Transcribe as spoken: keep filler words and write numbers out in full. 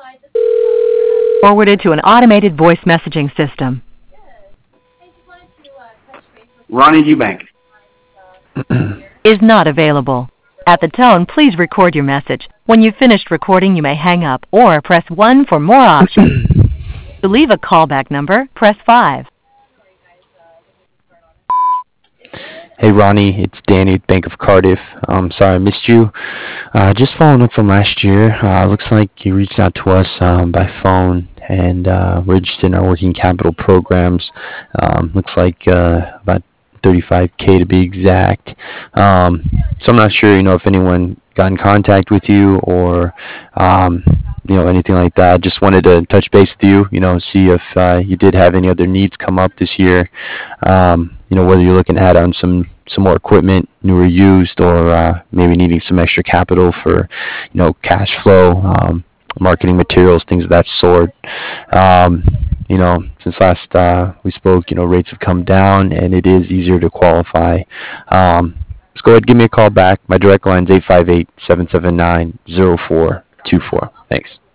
Forwarded to an automated voice messaging system. Ronnie Eubank. Is not available. At the tone, please record your message. When you've finished recording, you may hang up or press one for more options. To leave a callback number, press five. Hey Ronnie, it's Danny, Bank of Cardiff. Um, sorry I missed you. Uh, just following up from last year. Uh, looks like you reached out to us um, by phone, and uh, we're interested in our working capital programs. Um, looks like uh, about thirty-five K to be exact. Um, so I'm not sure, you know, if anyone got in contact with you or um, you know, anything like that. Just wanted to touch base with you, you know, see if uh, you did have any other needs come up this year. Um, you know, whether you're looking to add on some some more equipment, new or used, or uh, maybe needing some extra capital for, you know, cash flow, um, marketing materials, things of that sort. Um, you know, since last uh, we spoke, you know, rates have come down and it is easier to qualify. Um, just go ahead and give me a call back. My direct line is eight five eight, seven seven nine, zero four two four. Thanks.